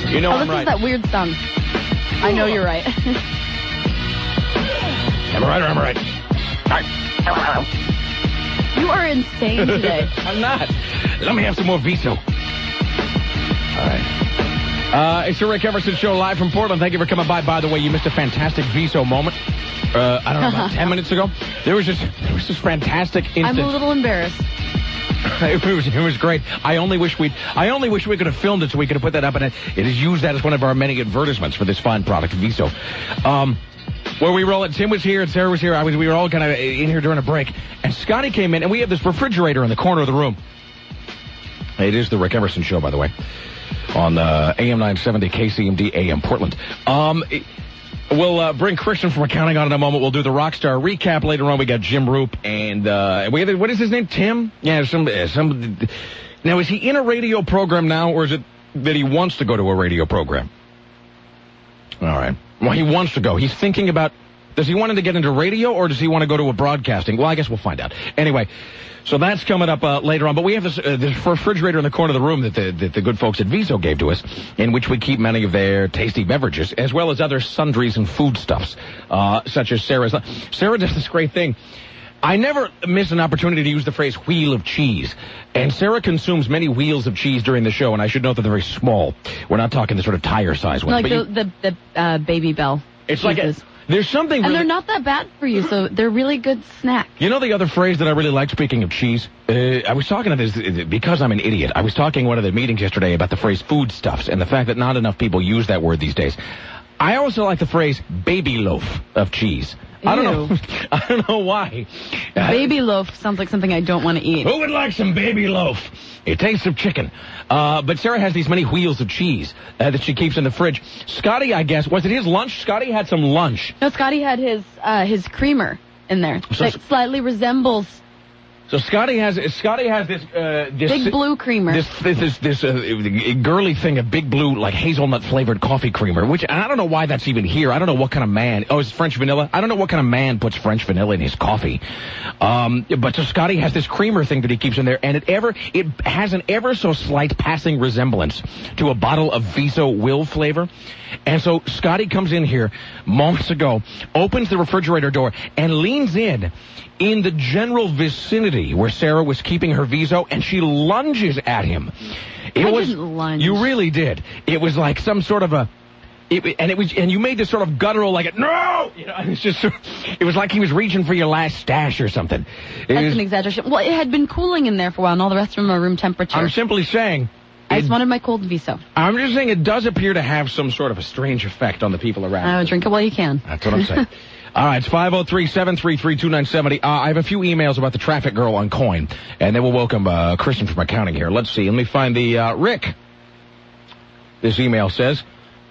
You know I'm right. This is that weird song. I know you're right. Am I right or am I right? You are insane today. I'm not. Let me have some more Viso. All right. It's the Rick Emerson Show live from Portland. Thank you for coming by. By the way, you missed a fantastic Viso moment. I don't know, about 10 minutes ago. There was this fantastic instant. I'm a little embarrassed. It was great. I only wish we could have filmed it so we could have put that up, and it is used that as one of our many advertisements for this fine product, Viso. Where we roll it, Tim was here and Sarah was here. We were all kind of in here during a break, and Scotty came in, and we have this refrigerator in the corner of the room. It is the Rick Emerson Show, by the way, on AM 970 KCMD AM Portland. We'll bring Christian from accounting on in a moment. We'll do the Rockstar recap later on. We got Jim Roop and what is his name? Tim? Yeah, some. Now, is he in a radio program now, or is it that he wants to go to a radio program? All right. Well, he wants to go. He's thinking about, does he want to get into radio, or does he want to go to a broadcasting? Well, I guess we'll find out. Anyway, so that's coming up later on. But we have this refrigerator in the corner of the room that the good folks at Viso gave to us, in which we keep many of their tasty beverages, as well as other sundries and foodstuffs, such as Sarah's. Sarah does this great thing. I never miss an opportunity to use the phrase wheel of cheese. And Sarah consumes many wheels of cheese during the show, and I should note that they're very small. We're not talking the sort of tire-size ones. Like the Baby Bell. It's cheeses. There's something and really... they're not that bad for you, so they're really good snacks. You know the other phrase that I really like, speaking of cheese? I was talking to this, because I'm an idiot, I was talking at one of the meetings yesterday about the phrase foodstuffs and the fact that not enough people use that word these days. I also like the phrase baby loaf of cheese. Ew. I don't know why. Baby loaf sounds like something I don't want to eat. Who would like some baby loaf? It tastes of chicken. But Sarah has these many wheels of cheese that she keeps in the fridge. Scotty, I guess, was it his lunch? Scotty had some lunch. No, Scotty had his creamer in there. That slightly resembles... So Scotty has this big blue creamer. This girly thing, a big blue, like hazelnut flavored coffee creamer, which I don't know why that's even here. I don't know what kind of man. Oh, it's French vanilla. I don't know what kind of man puts French vanilla in his coffee. But so Scotty has this creamer thing that he keeps in there, and it has an ever so slight passing resemblance to a bottle of Viso Will flavor. And so Scotty comes in here moments ago, opens the refrigerator door, and leans in the general vicinity where Sarah was keeping her Viso, and she lunges at him. I didn't lunge. You really did. It was like some sort of and you made this sort of guttural, like, no! You know, it was like he was reaching for your last stash or something. That's an exaggeration. Well, it had been cooling in there for a while, and all the rest of them are room temperature. I'm simply saying... I just wanted my cold Viso. I'm just saying it does appear to have some sort of a strange effect on the people around. Drink it while you can. That's what I'm saying. All right, it's 503-733-2970. I have a few emails about the traffic girl on Coin, and then we'll welcome Christian from accounting here. Let's see. Let me find the Rick. This email says,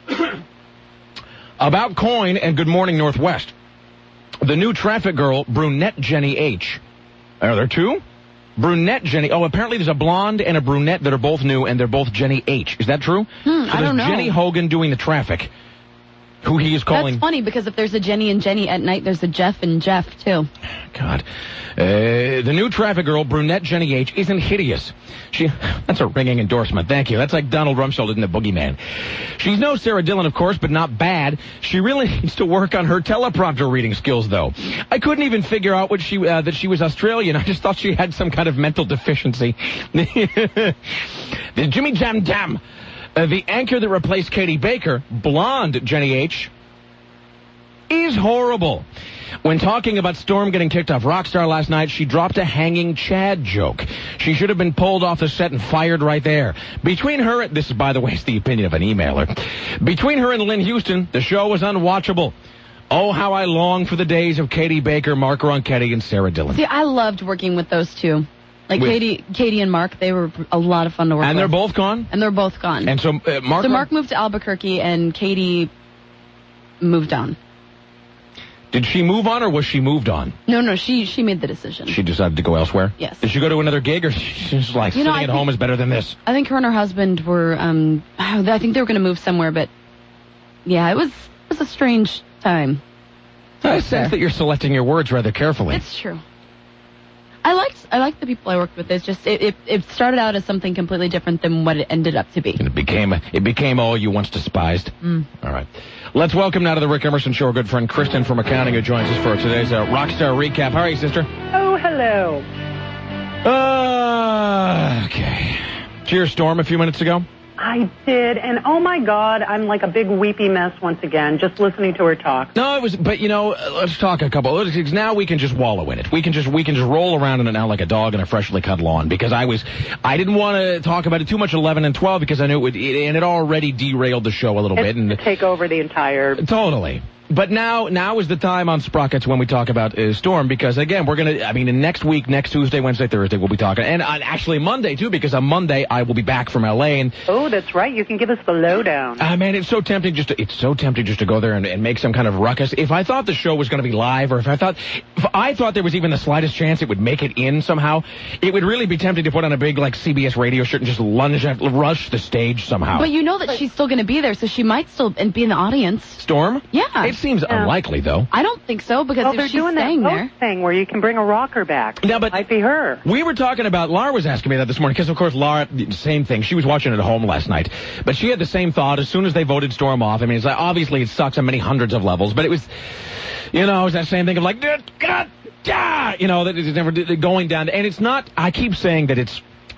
about Coin and Good Morning Northwest. The new traffic girl, Brunette Jenny H. Are there two? Brunette Jenny. Oh, apparently there's a blonde and a brunette that are both new, and they're both Jenny H. Is that true? I don't know. Jenny Hogan doing the traffic, who he is calling... That's funny, because if there's a Jenny and Jenny at night, there's a Jeff and Jeff, too. God. The new traffic girl, Brunette Jenny H., isn't hideous. That's a ringing endorsement. Thank you. That's like Donald Rumsfeld in The Boogeyman. She's no Sarah Dillon, of course, but not bad. She really needs to work on her teleprompter reading skills, though. I couldn't even figure out that she was Australian. I just thought she had some kind of mental deficiency. The Jimmy Jam Jam. The anchor that replaced Katie Baker, blonde Jenny H., is horrible. When talking about Storm getting kicked off Rockstar last night, she dropped a hanging Chad joke. She should have been pulled off the set and fired right there. Between her, this is, by the way, it's the opinion of an emailer. Between her and Lynn Houston, the show was unwatchable. Oh, how I long for the days of Katie Baker, Mark Ronchetti, and Sarah Dillon. See, I loved working with those two. Like Katie and Mark, they were a lot of fun to work with. And they're both gone? And they're both gone. And so Mark moved to Albuquerque, and Katie moved on. Did she move on, or was she moved on? No, she made the decision. She decided to go elsewhere? Yes. Did she go to another gig, or she's like, sitting at home is better than this? I think her and her husband were, I think they were going to move somewhere, but yeah, it was a strange time. I sense that you're selecting your words rather carefully. It's true. I liked like the people I worked with. It's just it started out as something completely different than what it ended up to be. And it became all you once despised. All right. Let's welcome now to the Rick Emerson Show our good friend Kristen from accounting who joins us for today's Rockstar Recap. How are you, sister? Oh, hello. Okay. Did you hear Storm a few minutes ago? I did, and oh my God, I'm like a big weepy mess once again, just listening to her talk. No, it was, but let's talk a couple. Now we can just wallow in it. We can just roll around in it now like a dog in a freshly cut lawn, because I didn't want to talk about it too much 11 and 12 because I knew and it already derailed the show a little bit. And take over the entire... Totally. But now is the time on Sprockets when we talk about Storm, because again, next week, next Tuesday, Wednesday, Thursday, we'll be talking. And actually Monday too, because on Monday I will be back from LA. And oh, that's right. You can give us the lowdown. Man, it's so tempting just to go there and make some kind of ruckus. If I thought the show was going to be live, or if I thought there was even the slightest chance it would make it in somehow, it would really be tempting to put on a big like CBS radio shirt and just rush the stage somehow. But you know that she's still going to be there, so she might still be in the audience. Storm? Yeah. It seems unlikely, though. I don't think so, because they're if she's doing staying that there thing where you can bring a rocker back. Yeah, but it might be her. We were talking about, Laura was asking me that this morning, because of course Laura, same thing. She was watching it at home last night, but she had the same thought as soon as they voted Storm off. I mean, it's like, obviously it sucks on many hundreds of levels, but it was, it was that same thing of like, that it's never going down. And it's not, I keep saying that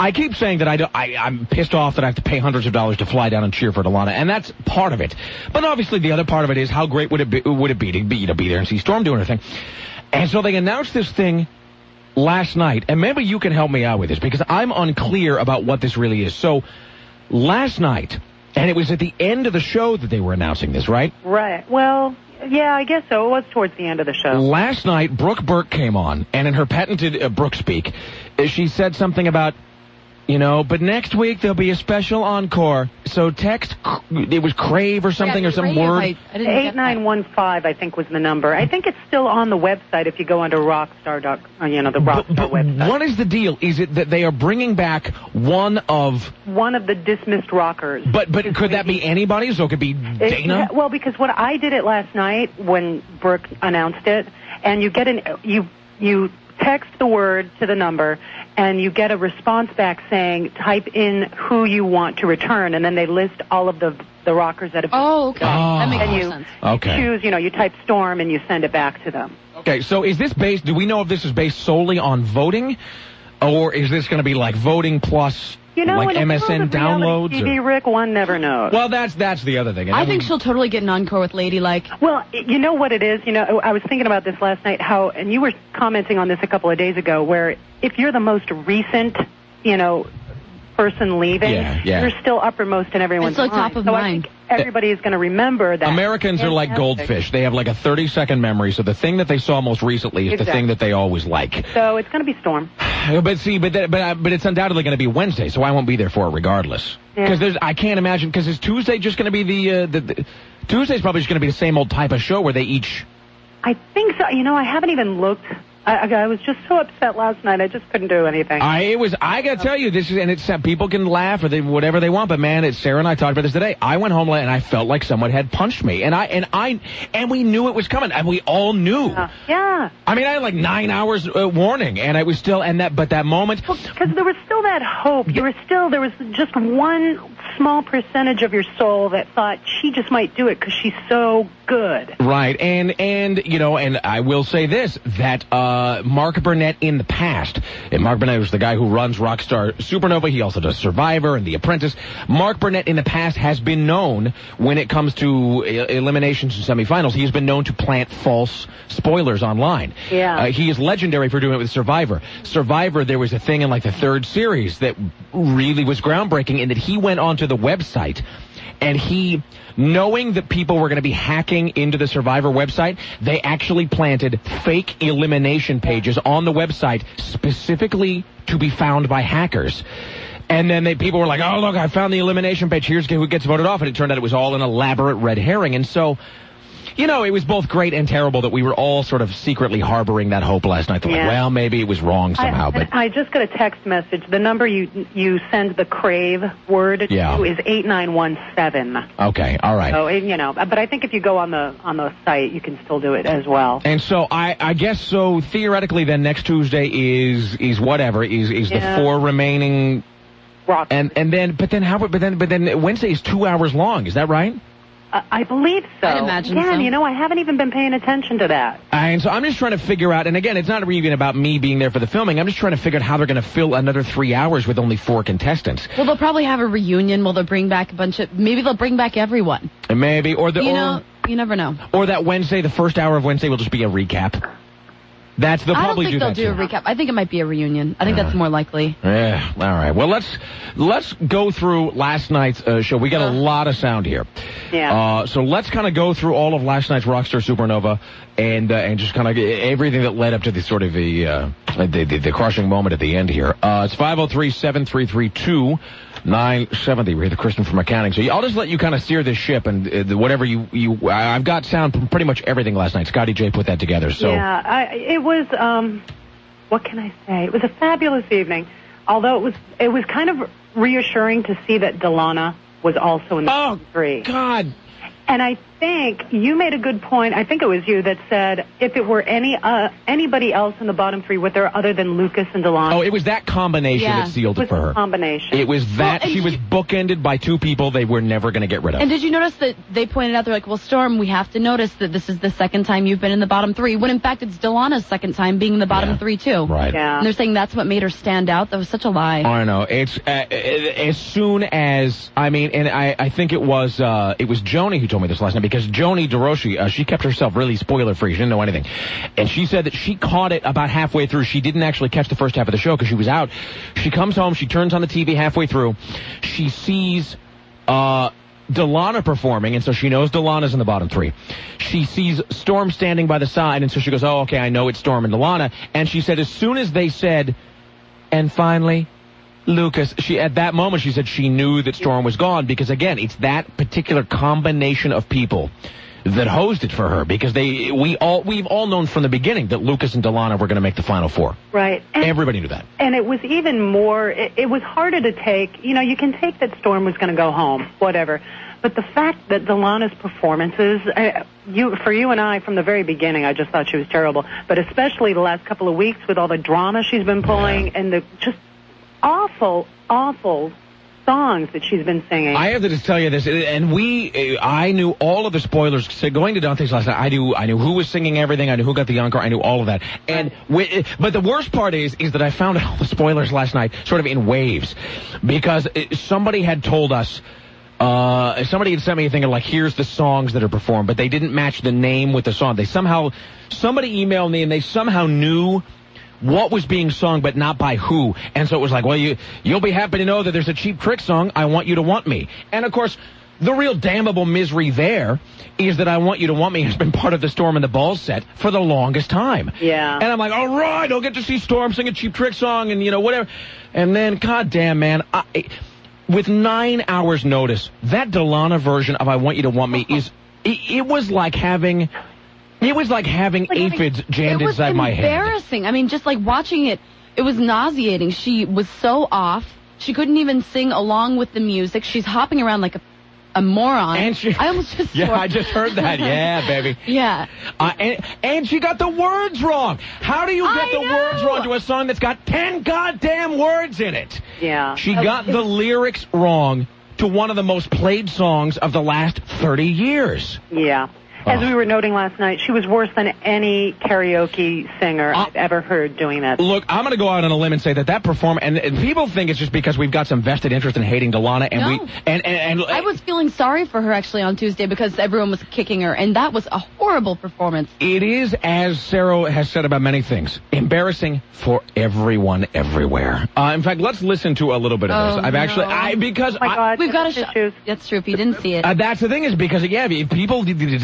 I'm pissed off that I have to pay hundreds of dollars to fly down and cheer for Delana, and that's part of it. But obviously the other part of it is how great would it be to be there and see Storm doing her thing. And so they announced this thing last night, and maybe you can help me out with this, because I'm unclear about what this really is. So last night, and it was at the end of the show that they were announcing this, right? Right. Well, yeah, I guess so. It was towards the end of the show. Last night, Brooke Burke came on, and in her patented Brooke speak, she said something about, but next week there'll be a special encore. So text, it was Crave or something, or some word. 8915, I think, was the number. I think it's still on the website if you go under Rockstar, the Rockstar website. What is the deal? Is it that they are bringing back one of the dismissed rockers? But could that be anybody? So it could be Dana? Well, because what I did it last night when Brooke announced it, and you get you text the word to the number, and you get a response back saying, type in who you want to return, and then they list all of the rockers that have been okay. That makes sense. Okay. Choose, you type Storm, and you send it back to them. Okay, so is this based, do we know if this is based solely on voting, or is this going to be like voting plus... like MSN downloads? TV, Rick, one never knows. Well, that's the other thing. I think she'll totally get an encore with Ladylike. Well, you know what it is? I was thinking about this last night, and you were commenting on this a couple of days ago, where if you're the most recent, person leaving, you're still uppermost in everyone's mind. It's like top of mind. I think everybody is going to remember that. Americans are like goldfish. They have like a 30-second memory, so the thing that they saw most recently is the thing that they always like. So it's going to be Storm. But it's undoubtedly going to be Wednesday, so I won't be there for it regardless. Because I can't imagine, because is Tuesday just going to be the Tuesday's probably just going to be the same old type of show where they each... I think so. I haven't even looked. I was just so upset last night. I just couldn't do anything. I got to tell you, people can laugh or whatever they want, but man, Sarah and I talked about this today. I went home and I felt like someone had punched me, and we knew it was coming, and we all knew. Yeah. I mean, I had like 9 hours warning, and I was still, but that moment. Because there was still that hope. There was just one small percentage of your soul that thought she just might do it because she's so good. Right, and I will say this, that Mark Burnett in the past, and Mark Burnett was the guy who runs Rockstar Supernova, he also does Survivor and The Apprentice. Mark Burnett in the past has been known, when it comes to eliminations and semifinals, he has been known to plant false spoilers online. Yeah. He is legendary for doing it with Survivor. Survivor, there was a thing in like the third series that really was groundbreaking in that he went onto the website, and he, knowing that people were going to be hacking into the Survivor website, they actually planted fake elimination pages on the website specifically to be found by hackers. And then people were like, oh, look, I found the elimination page. Here's who gets voted off. And it turned out it was all an elaborate red herring. And so you know, it was both great and terrible that we were all sort of secretly harboring that hope last night. Like, well, maybe it was wrong somehow. But I just got a text message. The number you send the crave word to is 8917. Okay, all right. So, you know, but I think if you go on the site, you can still do it as well. And so I guess so theoretically then next Tuesday is whatever is the 4 remaining. Rock. And then Wednesday is 2 hours long. Is that right? I believe so. I'd imagine so. You know, I haven't even been paying attention to that. And so I'm just trying to figure out, and again, it's not even about me being there for the filming. I'm just trying to figure out how they're going to fill another 3 hours with only 4 contestants. Well, they'll probably have a reunion. Will they bring back maybe they'll bring back everyone. Maybe, you never know. Or that Wednesday, the first hour of Wednesday will just be a recap. They'll probably do that. I don't think they'll do a recap. I think it might be a reunion. I think that's more likely. Yeah. All right. Well, let's go through last night's show. We got a lot of sound here. Yeah. So let's kind of go through all of last night's Rockstar Supernova and just kind of everything that led up to the sort of the crushing moment at the end here. It's 503-733-2970. We're here, the Kristen from accounting. So I'll just let you kind of steer this ship and whatever I've got sound from pretty much everything last night. Scotty J put that together. So it was what can I say? It was a fabulous evening. Although it was kind of reassuring to see that Delana was also in the top 3. God. And I think you made a good point. I think it was you that said if it were anybody else in the bottom 3 with her other than Lucas and Delana. Oh, it was that combination that sealed it for her. Combination. It was that she was bookended by 2 people they were never going to get rid of. And did you notice that they pointed out, they're like, well, Storm, we have to notice that this is the second time you've been in the bottom 3, when in fact it's Delana's second time being in the bottom 3 too. Right. Yeah. And they're saying that's what made her stand out. That was such a lie. I know. It's as soon as I think it was Joni who told me this last night, because Joni DeRoshi, she kept herself really spoiler free. She didn't know anything, and she said that she caught it about halfway through. She didn't actually catch the first half of the show because she was out. She comes home, she turns on the TV halfway through, she sees Delana performing, and so she knows Delana's in the bottom 3. She sees Storm standing by the side, and so she goes, oh, okay, I know it's Storm and Delana. And she said as soon as they said, and finally Lucas, at that moment she said she knew that Storm was gone, because again, it's that particular combination of people that hosted for her, because we've all known from the beginning that Lucas and Delana were going to make the final 4. Right. And everybody knew that. And it was even more, it was harder to take. You know, you can take that Storm was going to go home, whatever. But the fact that Delana's performances, for you and I, from the very beginning, I just thought she was terrible. But especially the last couple of weeks with all the drama she's been pulling and the just awful, awful songs that she's been singing. I have to just tell you this, and I knew all of the spoilers. So going to Dante's last night, I knew who was singing everything, I knew who got the encore, I knew all of that. And but the worst part is that I found all the spoilers last night sort of in waves, because somebody had told us. Somebody had sent me a thing of like, here's the songs that are performed, but they didn't match the name with the song. Somebody emailed me and they somehow knew what was being sung, but not by who. And so it was like, well, you'll be happy to know that there's a Cheap Trick song, I Want You to Want Me. And of course, the real damnable misery there is that I Want You to Want Me has been part of the Storm and the Balls set for the longest time. Yeah. And I'm like, all right, I'll get to see Storm sing a Cheap Trick song and, whatever. And then, goddamn, man, with 9 hours notice, that Delana version of I Want You to Want Me it was like having aphids jammed inside my head. It was embarrassing. I mean, just like watching it, it was nauseating. She was so off. She couldn't even sing along with the music. She's hopping around like a moron. And I almost just I just heard that. Yeah, baby. Yeah. And she got the words wrong. How do you get the words wrong to a song that's got 10 goddamn words in it? Yeah. She got the lyrics wrong to one of the most played songs of the last 30 years. Yeah. As we were noting last night, she was worse than any karaoke singer I've ever heard doing that. Look, I'm going to go out on a limb and say that performance, and people think it's just because we've got some vested interest in hating Delana, and I was feeling sorry for her actually on Tuesday because everyone was kicking her, and that was a horrible performance. It is, as Sarah has said about many things, embarrassing for everyone everywhere. In fact, let's listen to a little bit of this. We've got to That's true. If you didn't see it, that's the thing is because people.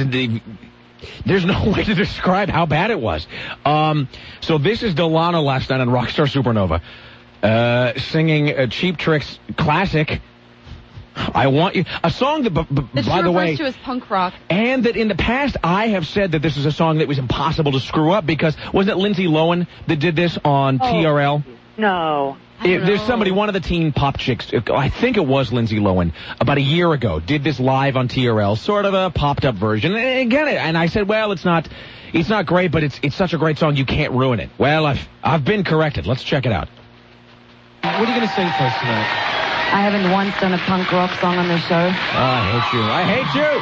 There's no way to describe how bad it was. So this is Delana last night on Rockstar Supernova, singing a Cheap Trick's classic, I Want You. A song that, by the way, she refers to as punk rock. and that in the past I have said that this is a song that was impossible to screw up because wasn't it Lindsay Lohan that did this on TRL? No. There's somebody, one of the teen pop chicks, I think it was Lindsay Lohan, about a year ago, did this live on TRL, sort of a popped-up version. And I said, well, it's not great, but it's such a great song, you can't ruin it. Well, I've been corrected. Let's check it out. What are you going to sing for us tonight? I haven't once done a punk rock song on this show. Oh, I hate you. I hate you.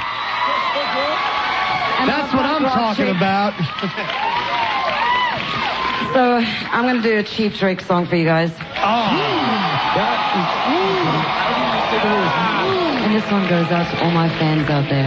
And That's what I'm talking about. So I'm going to do a Cheap Trick song for you guys. And this one goes out to all my fans out there.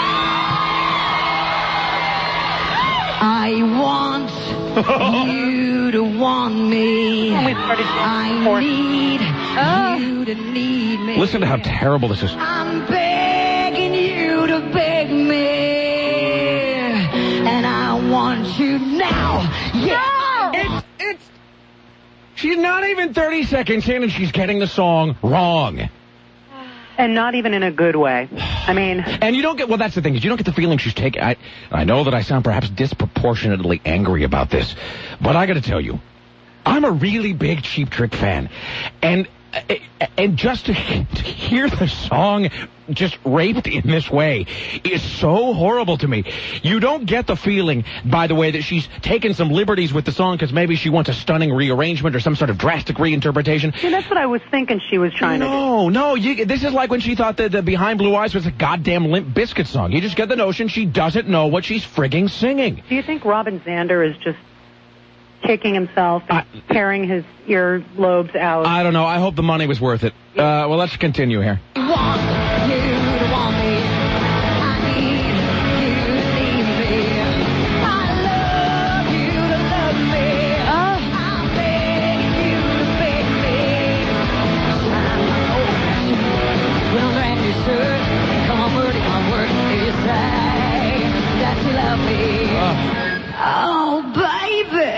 I want you to want me. When we started I need you to need me. Listen to how terrible this is. I'm begging you to beg me. And I want you now. Yeah. She's not even 30 seconds in and she's getting the song wrong. And not even in a good way. I mean... And you don't get... Well, that's the thing, is you don't get the feeling she's taking... I know that I sound perhaps disproportionately angry about this, but I gotta tell you, I'm a really big Cheap Trick fan. And just to hear the song just raped in this way is so horrible to me. You don't get the feeling, by the way, that she's taken some liberties with the song because maybe she wants a stunning rearrangement or some sort of drastic reinterpretation. Yeah, that's what I was thinking she was trying to do. No, this is like when she thought that the Behind Blue Eyes was a goddamn Limp Bizkit song. You just get the notion she doesn't know what she's frigging singing. Do you think Robin Zander is just kicking himself and tearing his earlobes out? I don't know. I hope the money was worth it. Well, let's continue here. Oh, baby.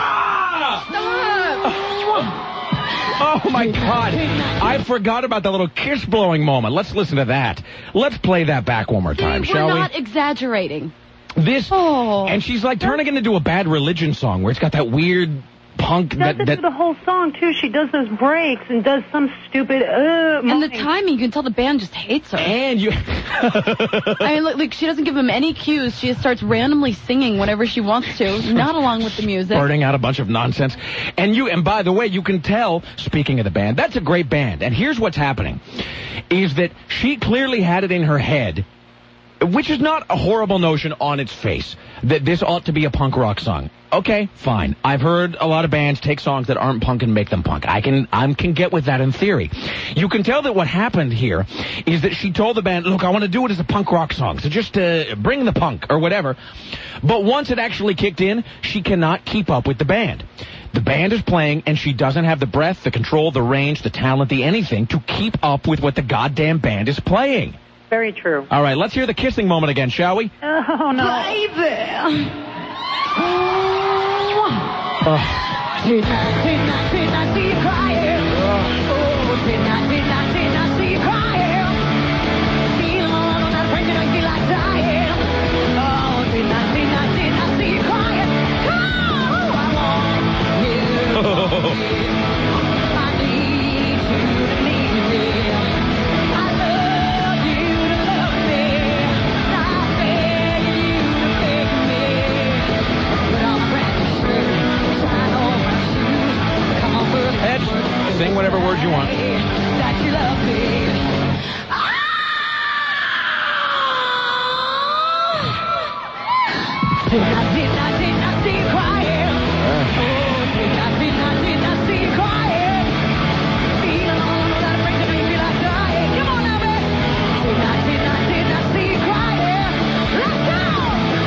Oh, my God. I forgot about the little kiss-blowing moment. Let's listen to that. Let's play that back one more time, shall we? We're not exaggerating. And she's like turning it into a Bad Religion song where it's got that weird punk... She does it through the whole song, too. She does those breaks and does some stupid... and the timing, you can tell the band just hates her. And you... I mean, like, she doesn't give them any cues. She just starts randomly singing whenever she wants to, not along with the music. Burning out a bunch of nonsense. And by the way, you can tell, speaking of the band, that's a great band. And here's what's happening, is that she clearly had it in her head, which is not a horrible notion on its face, that this ought to be a punk rock song. Okay, fine. I've heard a lot of bands take songs that aren't punk and make them punk. I can get with that in theory. You can tell that what happened here is that she told the band, look, I want to do it as a punk rock song, so just bring the punk or whatever. But once it actually kicked in, she cannot keep up with the band. The band is playing, and she doesn't have the breath, the control, the range, the talent, the anything to keep up with what the goddamn band is playing. Very true. All right, let's hear the kissing moment again, shall we? Oh, no. Baby. Did not see you crying. Oh, did not see you crying. Feel alone on that break and feel like dying. Oh, did not see you crying. Oh, I want you. I need you to need me. I love you to love me. I beg you to beg me. Put on a brand new shirt. Shine on my shoes. Come on, bird. Sing whatever words you want. That you love me. Did not see you crying. Oh, did not see you crying. Feeling alone without a break to make me like dying. Come on now, baby. Did not see you crying. Let's go.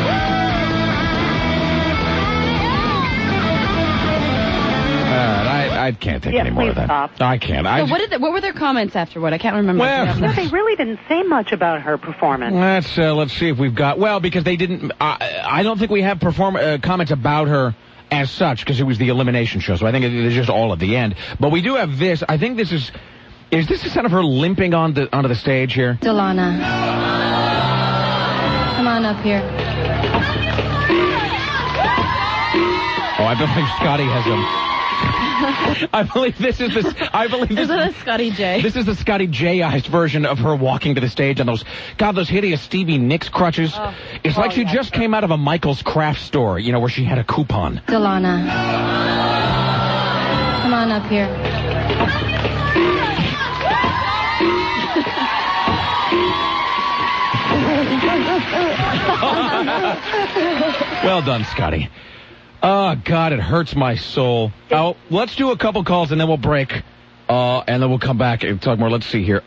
I can't take any more of that. Stop. I can't. So what were their comments afterward? I can't remember. Well, They really didn't say much about her performance. Let's see if we've got... Well, because they didn't... I don't think we have comments about her as such, because it was the elimination show, so I think it's just all at the end. But we do have this. I think this is... Is this the sound of her limping onto the stage here? Delana. Come on up here. Oh, I believe Scotty has them. I believe this is the Scotty J. This is the Scotty J-ized version of her walking to the stage on those hideous Stevie Nicks crutches. It's like she just came out of a Michael's craft store, where she had a coupon. Delana. Come on up here. Well done, Scotty. Oh, God, it hurts my soul. Oh, let's do a couple calls, and then we'll break. And then we'll come back and talk more. Let's see here.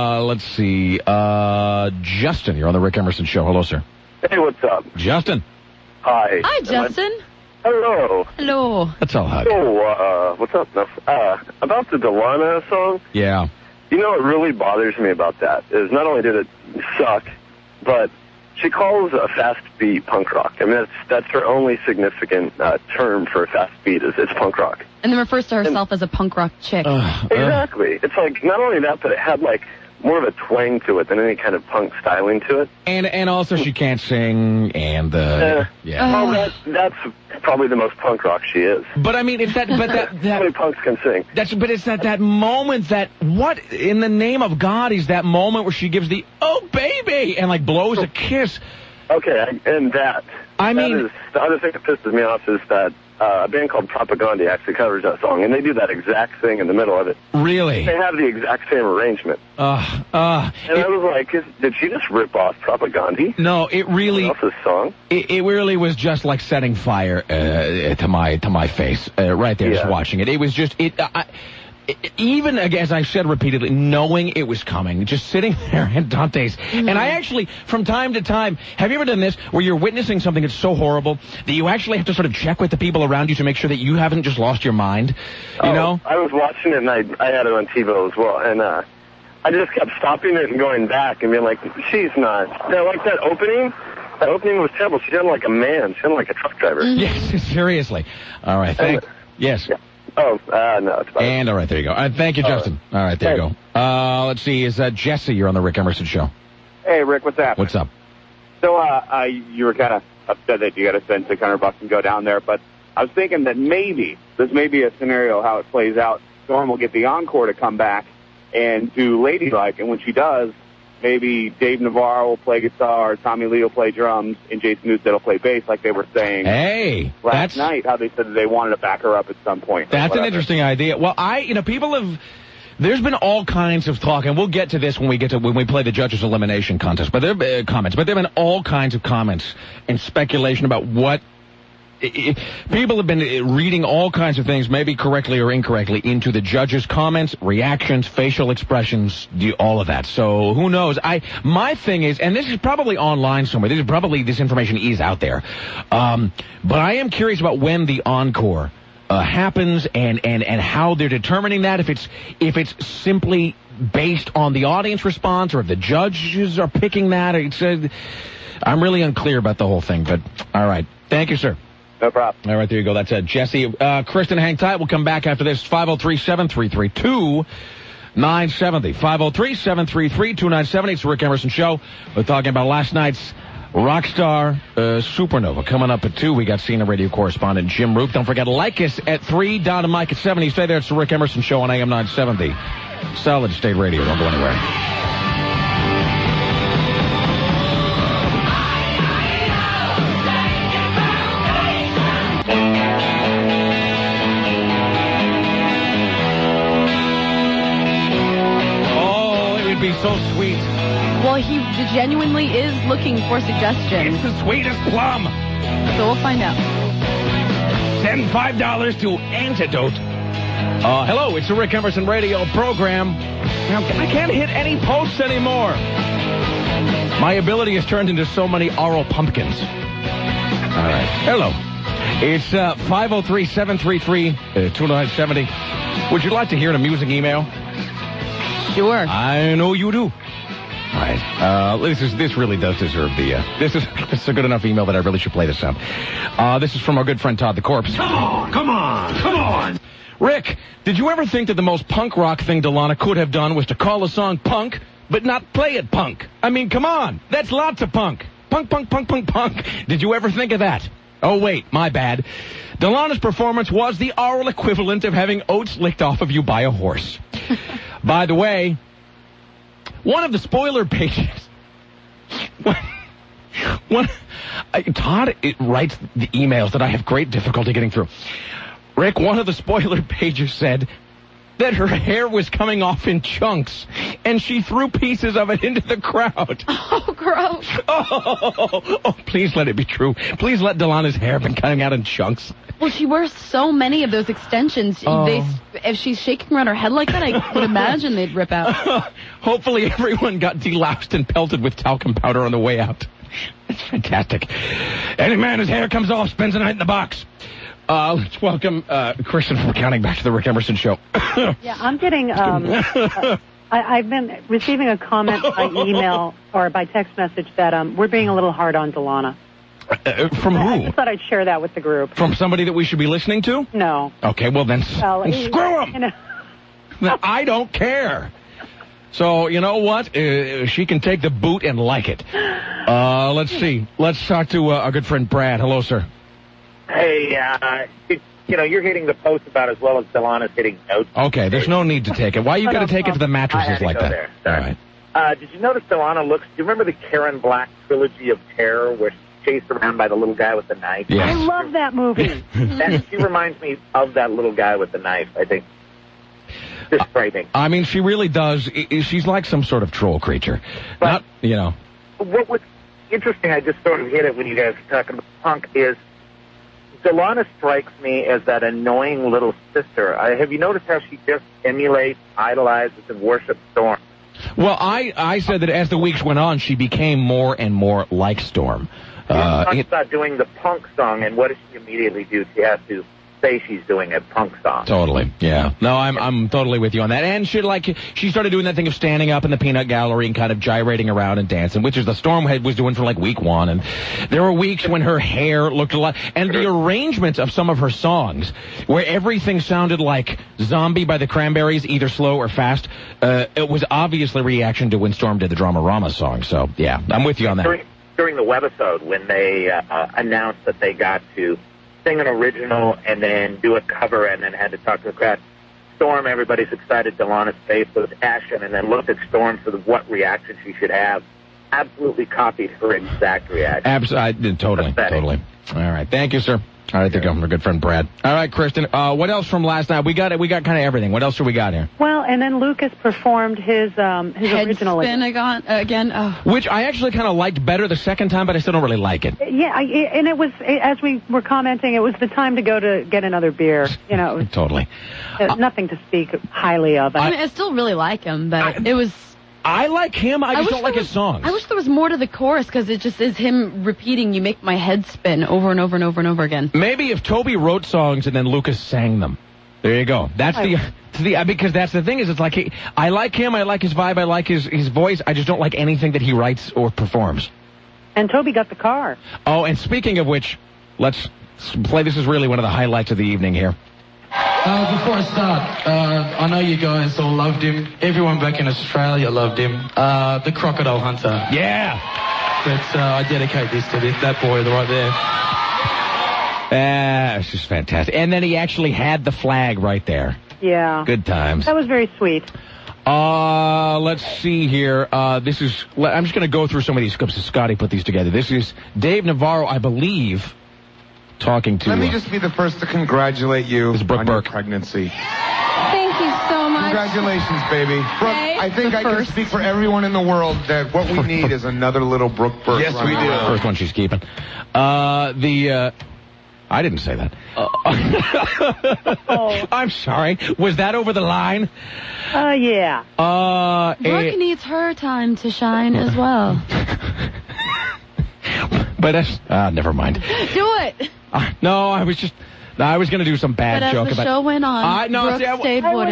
Justin, you're on the Rick Emerson Show. Hello, sir. Hey, what's up? Justin. Hi. Hi, Justin. Hello. Hello. Let's all hug. So, what's up? About the Delana song? Yeah. What really bothers me about that is not only did it suck, but she calls a fast beat punk rock. I mean, that's her only significant term for a fast beat is it's punk rock. And then refers to herself as a punk rock chick. Exactly. It's like, not only that, but it had like more of a twang to it than any kind of punk styling to it. And also she can't sing, and yeah. Well, that's probably the most punk rock she is. But I mean, it's that. But that. How many punks can sing? But it's that moment that what in the name of God is that moment where she gives the oh baby and like blows a kiss. Okay, and that. I mean, that is, the other thing that pisses me off is that a band called Propaganda actually covers that song, and they do that exact thing in the middle of it. Really? They have the exact same arrangement. I was like, did she just rip off Propaganda? No, it really. Else's song? It really was just like setting fire to my face right there, just watching it. It was just even as I said repeatedly, knowing it was coming, just sitting there at Dante's. Mm-hmm. And I actually, from time to time, have you ever done this where you're witnessing something that's so horrible that you actually have to sort of check with the people around you to make sure that you haven't just lost your mind? You know? I was watching it, and I had it on TiVo as well, and I just kept stopping it and going back and being like, she's not. Like that opening was terrible. She sounded like a man. She sounded like a truck driver. Mm-hmm. Yes, seriously. All right, yes. Yeah. Oh, no, it's fine. And all right, there you go. Thank you, Justin. All right, there you go. Let's see. Is that Jesse? You're on the Rick Emerson Show. Hey, Rick, what's happening? What's up? So, you were kind of upset that you got to spend $600 and go down there, but I was thinking that this may be a scenario how it plays out. Storm will get the encore to come back and do Ladylike, and when she does, maybe Dave Navarro will play guitar, Tommy Lee will play drums, and Jason Newsted will play bass, like they were saying last night, how they said that they wanted to back her up at some point. That's an interesting idea. Well, people have... There's been all kinds of talk, and we'll get to this when we play the judges' elimination contest. But there have been comments. But there have been all kinds of comments and speculation about what... People have been reading all kinds of things, maybe correctly or incorrectly, into the judges' comments, reactions, facial expressions, all of that. So who knows? My thing is, and this is probably online somewhere. This information is out there. But I am curious about when the encore happens and how they're determining that. If it's simply based on the audience response, or if the judges are picking that. I'm really unclear about the whole thing. But all right, thank you, sir. No problem. All right, there you go. That's Jesse. Kristen, hang tight. We'll come back after this. 503-733-2970. 503-733-2970. It's the Rick Emerson Show. We're talking about last night's Rockstar Supernova. Coming up at 2, we got CNN radio correspondent Jim Roop. Don't forget, like us at 3, Don and Mike at 70. Stay there. It's the Rick Emerson Show on AM 970. Solid State Radio. Don't go anywhere. So sweet. Well, he genuinely is looking for suggestions. It's the sweetest plum. So we'll find out. Send $5 to Antidote. Hello, it's the Rick Emerson radio program. Now, I can't hit any posts anymore. My ability has turned into so many oral pumpkins. All right. Hello. It's 503-733-2970. Would you like to hear an amusing email? Sure. I know you do. All right. This really does deserve the... This is a good enough email that I really should play this out. This is from our good friend Todd the Corpse. Come on. Rick, did you ever think that the most punk rock thing Delana could have done was to call a song punk, but not play it punk? I mean, come on. That's lots of punk. Punk, punk, punk, punk, punk. Did you ever think of that? Oh, wait, my bad. Delana's performance was the oral equivalent of having oats licked off of you by a horse. By the way, one of the spoiler pages... Todd writes the emails that I have great difficulty getting through. Rick, one of the spoiler pages said that her hair was coming off in chunks, and she threw pieces of it into the crowd. Oh, gross. Oh, please let it be true. Please let Delana's hair have been coming out in chunks. Well, she wears so many of those extensions. If she's shaking around her head like that, I would imagine they'd rip out. Hopefully everyone got deloused and pelted with talcum powder on the way out. That's fantastic. Any man whose hair comes off spends the night in the box. Let's welcome Kristen from Counting back to the Rick Emerson Show. Yeah, I'm getting... I've been receiving a comment by email or by text message that we're being a little hard on Delana. From who? I just thought I'd share that with the group. From somebody that we should be listening to? No. Okay, well then screw them! You know. I don't care. So, you know what? She can take the boot and like it. Let's see. Let's talk to our good friend Brad. Hello, sir. Hey, you're hitting the post about as well as Delana's hitting notes. Okay, there's no need to take it. Why you got to take it to the mattresses like that? There. All right. Did you notice Delana looks... Do you remember the Karen Black trilogy of terror where she's chased around by the little guy with the knife? Yes. I love that movie. She reminds me of that little guy with the knife, I think. Just frightening. I mean, she really does. She's like some sort of troll creature. But Not, What was interesting, I just sort of hit it when you guys were talking about punk, is Delana strikes me as that annoying little sister. Have you noticed how she just emulates, idolizes, and worships Storm? Well, I said that as the weeks went on, she became more and more like Storm. She talks about doing the punk song, and what does she immediately do? She has to say she's doing a punk song. Totally, yeah. No, I'm totally with you on that. And she started doing that thing of standing up in the peanut gallery and kind of gyrating around and dancing, which is the Stormhead was doing for like week one. And there were weeks when her hair looked a lot, and the arrangements of some of her songs, where everything sounded like Zombie by the Cranberries, either slow or fast. It was obviously a reaction to when Storm did the Dramarama song. So yeah, I'm with you on that. During the webisode, when they announced that they got to sing an original and then do a cover and then had to talk to the crowd, Storm, everybody's excited. Delana's face was ashen and then looked at Storm for what reaction she should have. Absolutely copied her exact reaction. Totally. All right. Thank you, sir. All right, there you go. Our good friend Brad. All right, Kristen. What else from last night? We got kind of everything. What else do we got here? Well, and then Lucas performed his original spin again. Oh. Which I actually kind of liked better the second time, but I still don't really like it. Yeah, and it was, as we were commenting, it was the time to go to get another beer. Totally. Nothing to speak highly of. I still really like him, but it was... I like him. I just don't like his songs. I wish there was more to the chorus because it just is him repeating, "You make my head spin" over and over and over and over again. Maybe if Toby wrote songs and then Lucas sang them. There you go. That's because that's the thing is it's like I like him. I like his vibe. I like his voice. I just don't like anything that he writes or performs. And Toby got the car. Oh, and speaking of which, let's play. This is really one of the highlights of the evening here. Before I start, I know you guys all loved him. Everyone back in Australia loved him. The Crocodile Hunter. Yeah. I dedicate this to that boy right there. It's just fantastic. And then he actually had the flag right there. Yeah. Good times. That was very sweet. Let's see here. I'm just going to go through some of these clips. Scotty put these together. This is Dave Navarro, I believe, talking to... Let me just be the first to congratulate you on your Burke. pregnancy. Thank you so much. Congratulations, baby. Brooke, I think I can speak for everyone in the world that what we need is another little Brooke Burke. Yes, we do. First one she's keeping. I didn't say that. I'm sorry. Was that over the line? Yeah. Brooke needs her time to shine as well. But that's... never mind. Do it. No, I was going to do some bad joke about... But as the show went on, Brooke stayed wooden.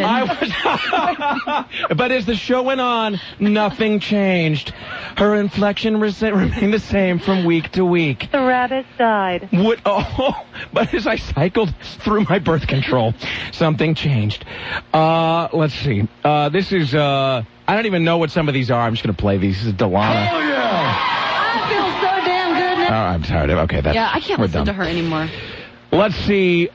But as the show went on, nothing changed. Her inflection remained the same from week to week. The rabbit died. But as I cycled through my birth control, something changed. Let's see. This is, I don't even know what some of these are. I'm just going to play these. This is Delana. Oh, yeah. I feel so damn good now. I'm tired of it. Okay, that's... Yeah, I can't we're listen done. to her anymore. Let's see.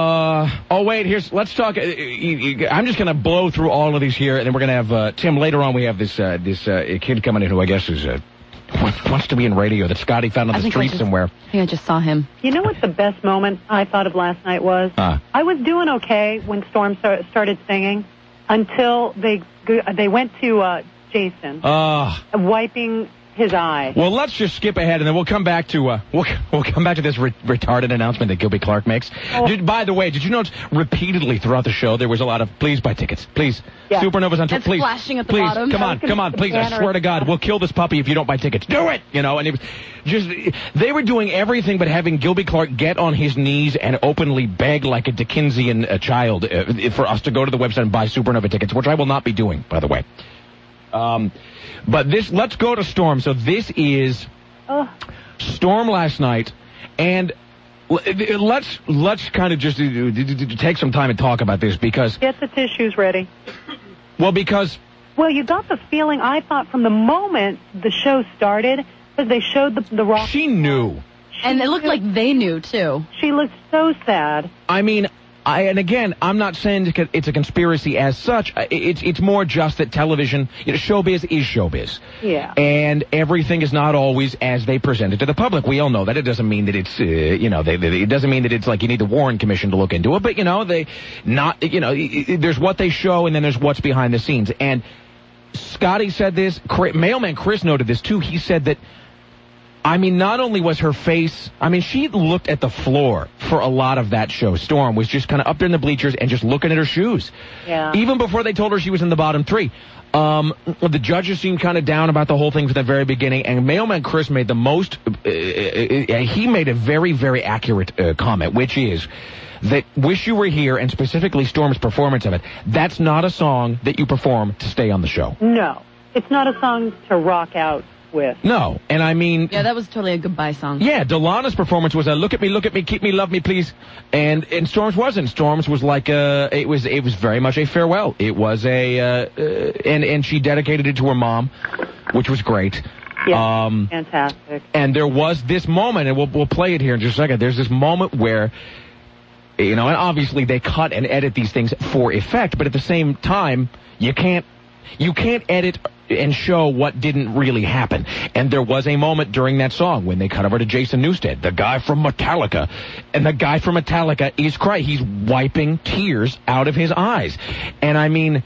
Let's talk. I'm just going to blow through all of these here, and then we're going to have, Tim, later on we have this kid coming in who I guess is, wants to be in radio that Scotty found on the street somewhere. I think I just saw him. You know what the best moment I thought of last night was? I was doing okay when Storm started singing until they went to Jason wiping his eye. Well, let's just skip ahead, and then we'll come back to we'll come back to this retarded announcement that Gilby Clarke makes. By the way, did you notice repeatedly throughout the show there was a lot of please buy tickets, please. Yeah. Supernova's on tour, It's please, flashing at the please, bottom. come on, please. I swear to God, we'll kill this puppy if you don't buy tickets. Do it, you know. And it was just they were doing everything but having Gilby Clarke get on his knees and openly beg like a Dickensian child for us to go to the website and buy Supernova tickets, which I will not be doing, by the way. But let's go to Storm. So this is Storm last night, and let's kind of just take some time and talk about this because... Get the tissues ready. Well, you got the feeling, I thought, from the moment the show started, because they showed the rock... She knew. And it looked like they knew, too. She looked so sad. I mean... and again, I'm not saying it's a conspiracy as such. It's more just that television, showbiz is showbiz. Yeah. And everything is not always as they present it to the public. We all know that. It doesn't mean that it's, it doesn't mean that it's like you need the Warren Commission to look into it. But, there's what they show and then there's what's behind the scenes. And Scotty said this. Mailman Chris noted this, too. He said that, not only was her face, she looked at the floor for a lot of that show. Storm was just kind of up there in the bleachers and just looking at her shoes. Yeah. Even before they told her she was in the bottom three. The judges seemed kind of down about the whole thing from the very beginning, and Mailman Chris made the most, he made a very, very accurate comment, which is that Wish You Were Here, and specifically Storm's performance of it, that's not a song that you perform to stay on the show. No. It's not a song to rock out with. No, and yeah, that was totally a goodbye song. Yeah, Delana's performance was a look at me, keep me, love me, please. And Storm's wasn't. Storm's was like it was very much a farewell. It was and she dedicated it to her mom, which was great. Yeah, fantastic. And there was this moment, and we'll play it here in just a second. There's this moment where, and obviously they cut and edit these things for effect, but at the same time, you can't edit and show what didn't really happen. And there was a moment during that song when they cut over to Jason Newsted, the guy from Metallica. And the guy from Metallica is crying. He's wiping tears out of his eyes. And and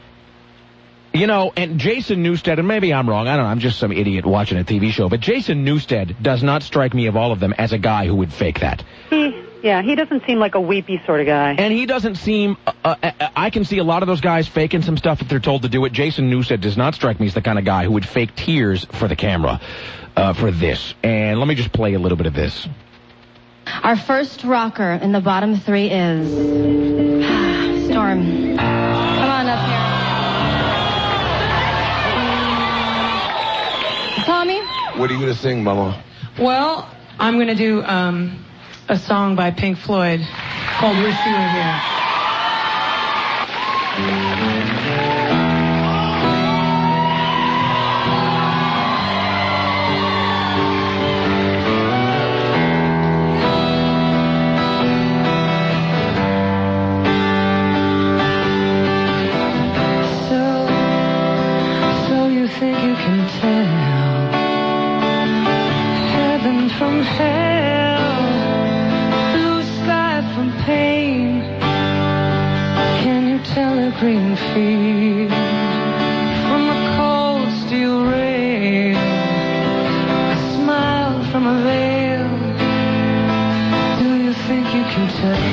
Jason Newsted, and maybe I'm wrong, I don't know, I'm just some idiot watching a TV show, but Jason Newsted does not strike me of all of them as a guy who would fake that. He doesn't seem like a weepy sort of guy. And he doesn't seem, I can see a lot of those guys faking some stuff if they're told to do it. Jason Newsted does not strike me as the kind of guy who would fake tears for the camera for this. And let me just play a little bit of this. Our first rocker in the bottom three is Storm. Come on up here. Tommy? What are you going to sing, Mama? Well, I'm going to do a song by Pink Floyd called Wish You Were Here. So you think you can tell heaven from hell, from pain? Can you tell a green field from a cold steel rail? A smile from a veil. Do you think you can tell?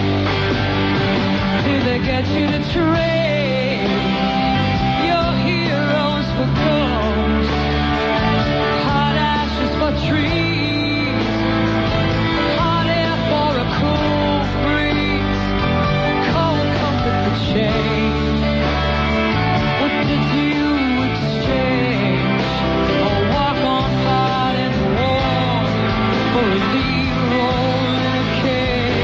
Do they get you to trade your heroes for ghosts? Hot ashes for trees. What did you exchange? A walk on hot and warm for a lead role in a cage?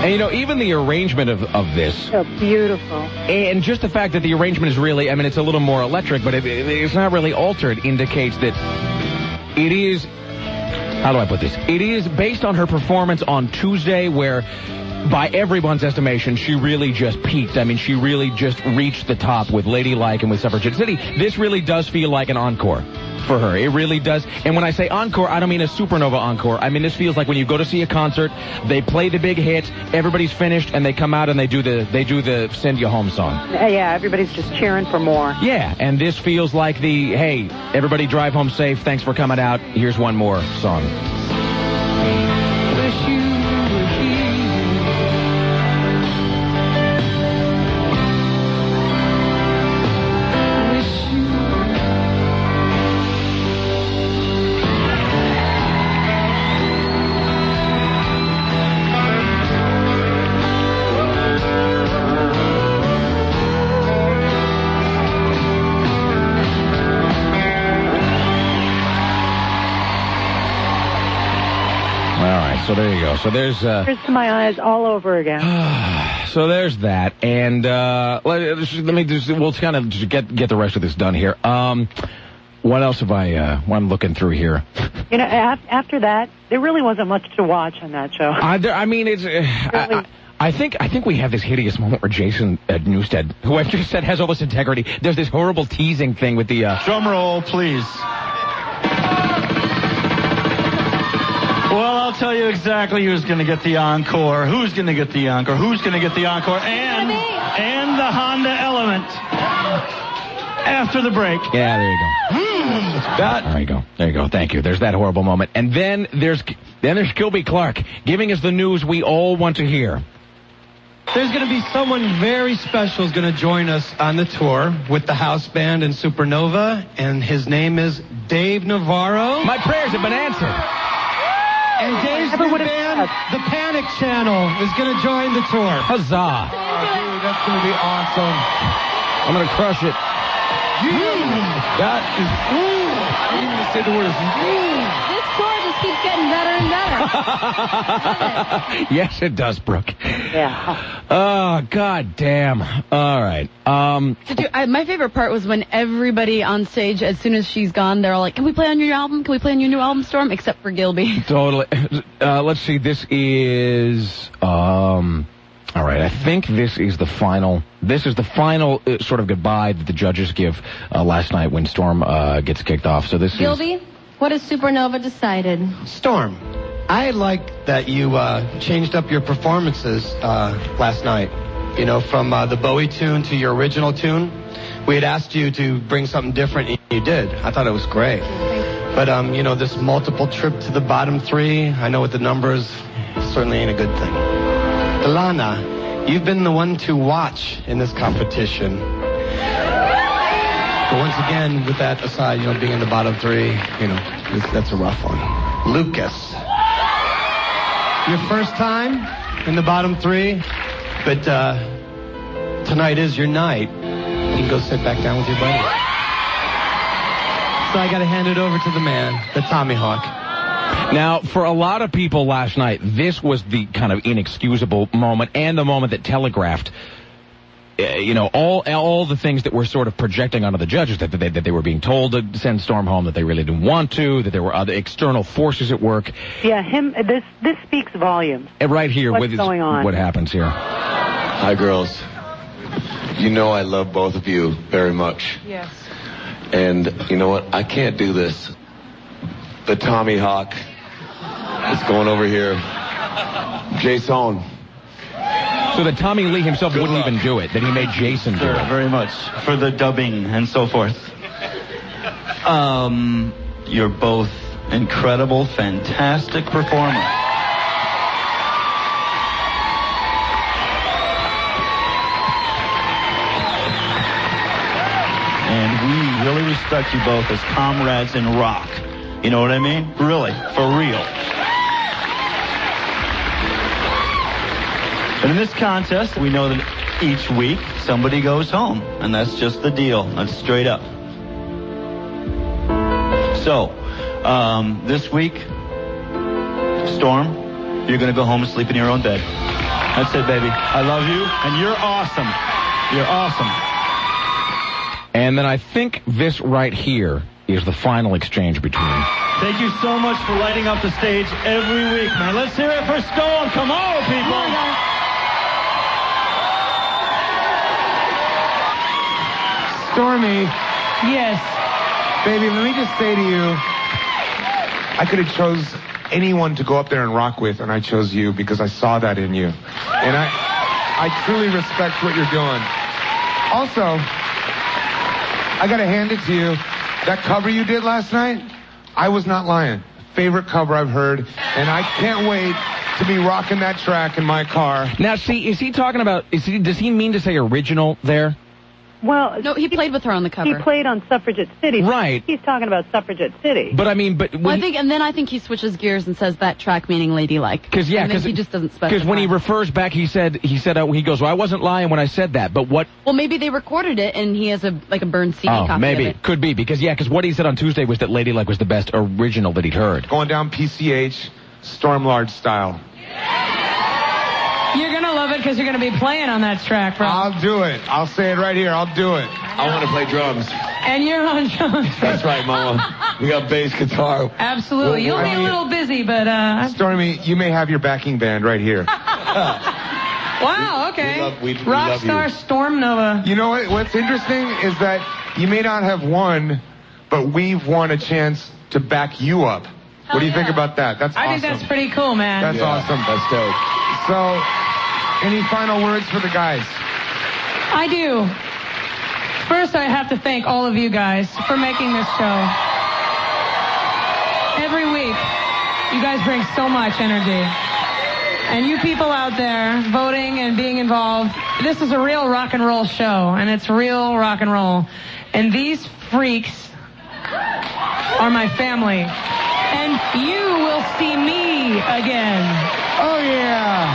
And, you know, even the arrangement of this. So beautiful. And just the fact that the arrangement is really, I mean, it's a little more electric, but it's not really altered, indicates that it is, how do I put this? It is based on her performance on Tuesday where, by everyone's estimation, she really just peaked. I mean, she really just reached the top with Ladylike and with Suffragette City. This really does feel like an encore for her. It really does. And when I say encore, I don't mean a supernova encore. I mean, this feels like when you go to see a concert, they play the big hit, everybody's finished, and they come out and they do the send you home song. Yeah, everybody's just cheering for more. Yeah, and this feels like the, hey, everybody drive home safe, thanks for coming out, here's one more song. Wish you were here. So there you go. So there's Tears to my eyes all over again. So there's that, and let me just, we'll kind of just get the rest of this done here. What else have I? What I'm looking through here. You know, after that, there really wasn't much to watch on that show. I mean, it's. I think we have this hideous moment where Jason Newsted, who I've just said has all this integrity, does this horrible teasing thing with the drum roll, please. Well, I'll tell you exactly who's going to get the encore. Who's going to get the encore? Who's going to get the encore? And the Honda Element. After the break. Yeah, there you go. There you go. Thank you. There's that horrible moment. And then there's Gilby Clarke giving us the news we all want to hear. There's going to be someone very special is going to join us on the tour with the house band and Supernova, and his name is Dave Navarro. My prayers have been answered. And Dave's new band, The Panic Channel, is going to join the tour. Huzzah. Oh, dude, that's going to be awesome. I'm going to crush it. That is... I didn't even say the words. This tour just keeps getting better and better. Yes, it does, Brooke. Yeah. Oh, God damn. All right. My favorite part was when everybody on stage, as soon as she's gone, they're all like, can we play on your album? Can we play on your new album, Storm? Except for Gilby. Totally. Let's see. This is... all right, I think this is the final sort of goodbye that the judges give last night when Storm gets kicked off. So this Gilby, what has Supernova decided? Storm, I like that you changed up your performances last night. You know, from the Bowie tune to your original tune. We had asked you to bring something different, and you did. I thought it was great. But, you know, this multiple trip to the bottom three, I know with the numbers, certainly ain't a good thing. Ilana, you've been the one to watch in this competition. But once again, with that aside, you know, being in the bottom three, you know, that's a rough one. Lucas, your first time in the bottom three, but tonight is your night. You can go sit back down with your buddy. So I got to hand it over to the man, the Tommy Hawk. Now, for a lot of people last night, this was the kind of inexcusable moment and the moment that telegraphed, you know, all the things that were sort of projecting onto the judges, that they were being told to send Storm home, that they really didn't want to, that there were other external forces at work. Yeah, this speaks volumes. And right here, what's going on? What happens here? Hi, girls. You know I love both of you very much. Yes. And you know what? I can't do this. The Tommy Hawk is going over here. Jason. So that Tommy Lee himself wouldn't even do it, that he made Jason do it. Very much. For the dubbing and so forth. You're both incredible, fantastic performers. And we really respect you both as comrades in rock. You know what I mean? Really, for real. But in this contest, we know that each week somebody goes home, and that's just the deal. That's straight up. So, this week, Storm, you're going to go home and sleep in your own bed. That's it, baby. I love you, and you're awesome. You're awesome. And then I think this right here is the final exchange between them. Thank you so much for lighting up the stage every week, man. Let's hear it for Storm. Come on, people. Stormy. Yes. Baby, let me just say to you, I could have chose anyone to go up there and rock with, and I chose you because I saw that in you. And I truly respect what you're doing. Also, I got to hand it to you. That cover you did last night, I was not lying. Favorite cover I've heard, and I can't wait to be rocking that track in my car. Now, see, is he talking about, does he mean to say original there? Well, no, he played with her on the cover. He played on Suffragette City. Right. He's talking about Suffragette City. But I mean, I think he switches gears and says that track meaning ladylike. Because he just doesn't specify. Because when he refers back, he goes, well, I wasn't lying when I said that, but what? Well, maybe they recorded it and he has a burned CD copy maybe. of it. Could be, because what he said on Tuesday was that ladylike was the best original that he'd heard. Going down PCH, Stormlord style. You're going to love it because you're going to be playing on that track, bro. I'll do it. I'll say it right here. I'll do it. I want to play drums. And you're on drums. That's right, Mama. We got bass guitar. Absolutely. You'll be a little busy, but... Stormy, you may have your backing band right here. Wow, okay. We Rockstar Storm Nova. You know what? What's interesting is that you may not have won, but we've won a chance to back you up. What do you think about that? That's awesome. I think that's pretty cool, man. That's awesome. That's dope. So, any final words for the guys? I do. First, I have to thank all of you guys for making this show. Every week, you guys bring so much energy. And you people out there voting and being involved, this is a real rock and roll show, and it's real rock and roll. And these freaks are my family. And you will see me again. Oh, yeah.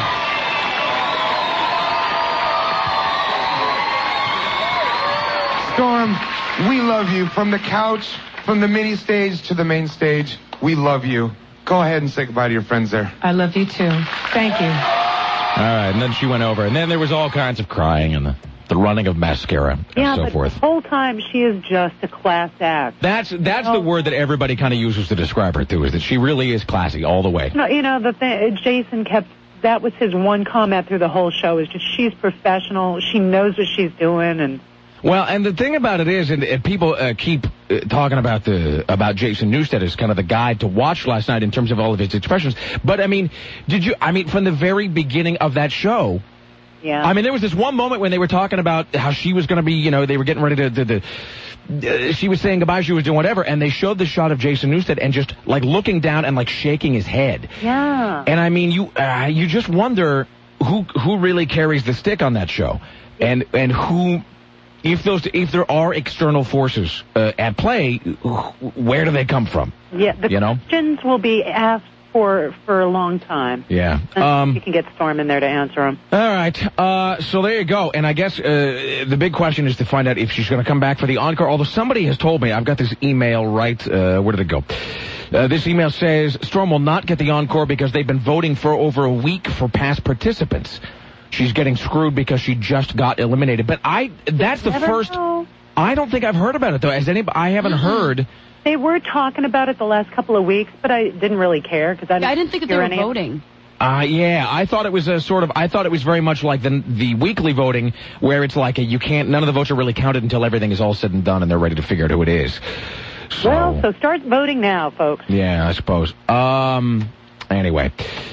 Storm, we love you. From the couch, from the mini stage to the main stage, we love you. Go ahead and say goodbye to your friends there. I love you, too. Thank you. All right, and then she went over, and then there was all kinds of crying and the running of mascara and so forth. The whole time she is just a class act. That's the word that everybody kind of uses to describe her too, is that she really is classy all the way. No, the thing, Jason that was his one comment through the whole show, is just she's professional, she knows what she's doing, and... Well, and the thing about it is, and people keep talking about Jason Newsted as kind of the guy to watch last night in terms of all of his expressions, but I mean, from the very beginning of that show... Yeah. I mean, there was this one moment when they were talking about how she was going to be, they were getting ready to she was saying goodbye, she was doing whatever, and they showed the shot of Jason Newsted and just, like, looking down and, like, shaking his head. Yeah. And, I mean, you just wonder who really carries the stick on that show, and who, if there are external forces at play, where do they come from? Yeah, the questions will be asked for a long time. Yeah. You can get Storm in there to answer them. All right. So there you go. And I guess the big question is to find out if she's going to come back for the encore. Although somebody has told me, I've got this email right. Where did it go? This email says, Storm will not get the encore because they've been voting for over a week for past participants. She's getting screwed because she just got eliminated. But that's the first... Know. I don't think I've heard about it, though. I haven't heard... They were talking about it the last couple of weeks, but I didn't really care because I didn't think that they were voting. Yeah, I thought it was I thought it was very much like the weekly voting, where it's like none of the votes are really counted until everything is all said and done and they're ready to figure out who it is. So start voting now, folks. Yeah, I suppose. Anyway.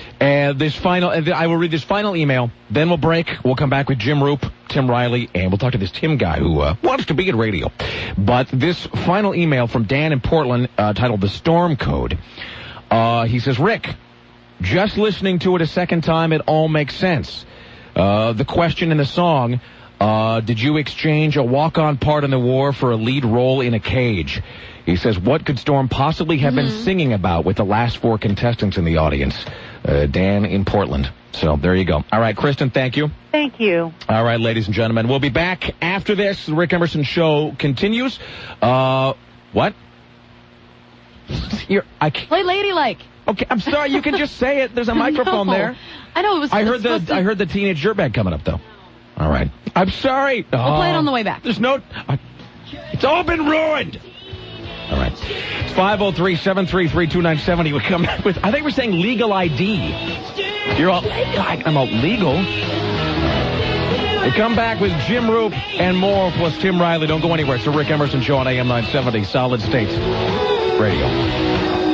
I will read this final email, then we'll break. We'll come back with Jim Roop, Tim Riley, and we'll talk to this Tim guy who wants to be in radio. But this final email from Dan in Portland, titled The Storm Code. He says, Rick, just listening to it a second time, it all makes sense. The question in the song, did you exchange a walk-on part in the war for a lead role in a cage? He says, what could Storm possibly have been singing about with the last four contestants in the audience? Dan in Portland. So there you go. All right, Kristen, thank you. Thank you. All right, ladies and gentlemen, we'll be back after this. The Rick Emerson Show continues. What? Play Ladylike. Okay. Okay, I'm sorry. You can just say it. There's a microphone No. there. I know it was. I heard the teenage dirtbag coming up though. All right. I'm sorry. We'll play it on the way back. There's no. It's all been ruined. All right. It's 503-733-2970. We come back with. I think we're saying legal ID. You're all. I'm all legal. We come back with Jim Roop and more, plus Tim Riley. Don't go anywhere. It's the Rick Emerson Show on AM 970, Solid State Radio.